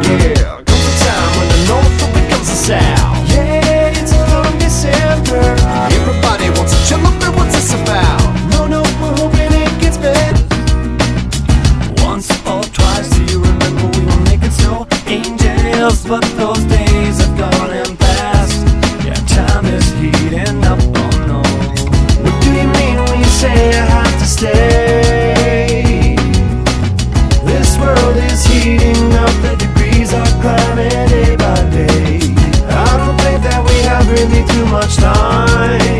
Yeah, comes a time when the North becomes the South. Yeah, it's a long December. Everybody wants to chill up, and what's this about? No, we're hoping it gets better. Once or twice, do you remember we were making snow angels? But those days have gone and passed. Yeah, time is heating up, oh no. What do you mean when you say I have to stay? This world is heating up, the degrees are climbing day by day. I don't think that we have really too much time.